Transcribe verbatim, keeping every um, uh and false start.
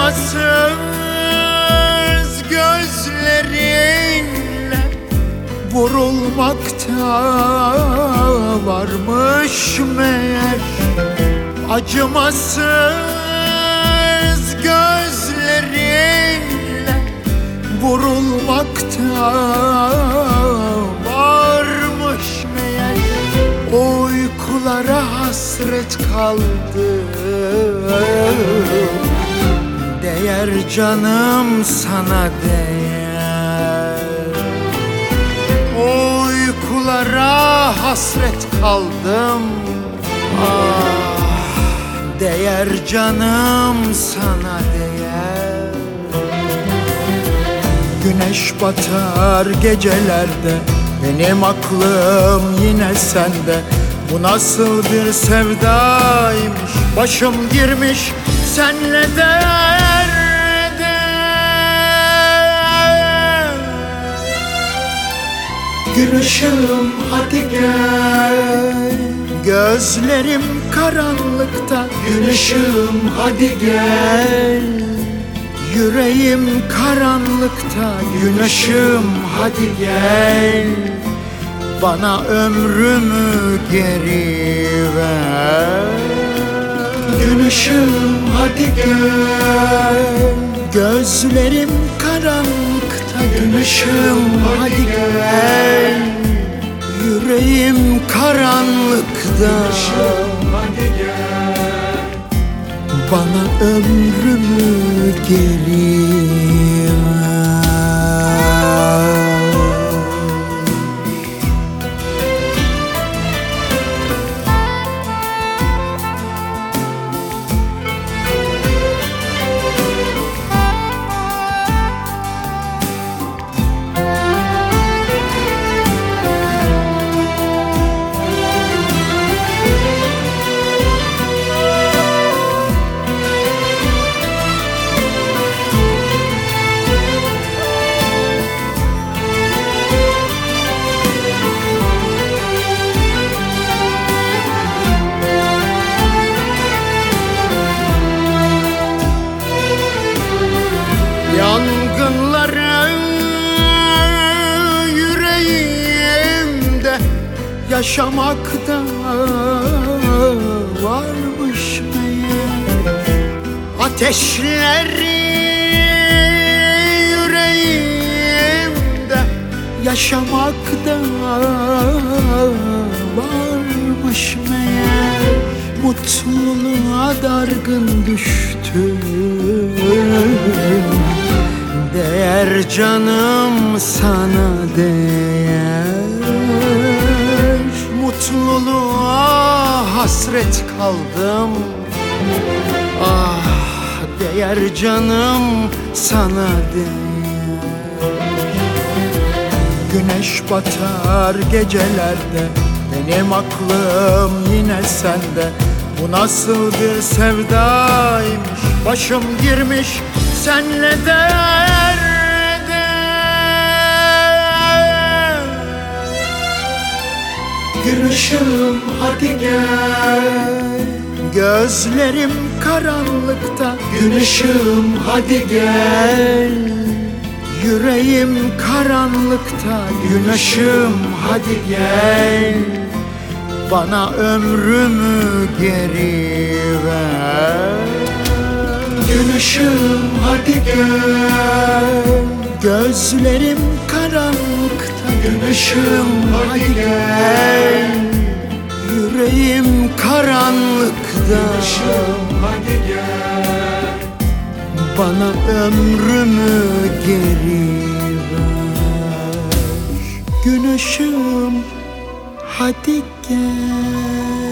Acımasız gözlerinle vurulmakta varmış meğer. Acımasız gözlerinle vurulmakta varmış meğer. Uykulara hasret kaldım, değer canım sana değer. Uykulara hasret kaldım, ah, değer canım sana değer. Güneş batar gecelerde, benim aklım yine sende. Bu nasıl bir sevdaymış, başım girmiş senle derde. Gün ışığım hadi gel, gözlerim karanlıkta. Gün ışığım hadi gel, yüreğim karanlıkta. Gün ışığım hadi gel, bana ömrümü geri ver. Gün ışığım hadi gel, gözlerim karanlıkta. Gün ışığım hadi gel, yüreğim karanlıkta. Hadi gel, bana ömrümü geri ver. Yangınları yüreğimde yaşamakta varmış meğer. Ateşleri yüreğimde yaşamakta varmış meğer. Mutluluğa dargın düştüm, değer canım sana değer. Mutluluğa hasret kaldım, ah, değer canım sana değer. Güneş batar gecelerde, benim aklım yine sende. Bu nasıl bir sevdaymış, başım girmiş senle derde. Gün ışığım hadi gel, gözlerim karanlıkta. Gün ışığım hadi gel, yüreğim karanlıkta. Gün ışığım hadi gel, bana ömrümü geri ver. Gün ışığım hadi gel, gözlerim karanlıkta. Gün ışığım hadi gel, yüreğim karanlıkta. Gün ışığım hadi gel, bana ömrümü geri ver. Gün ışığım hadi gel.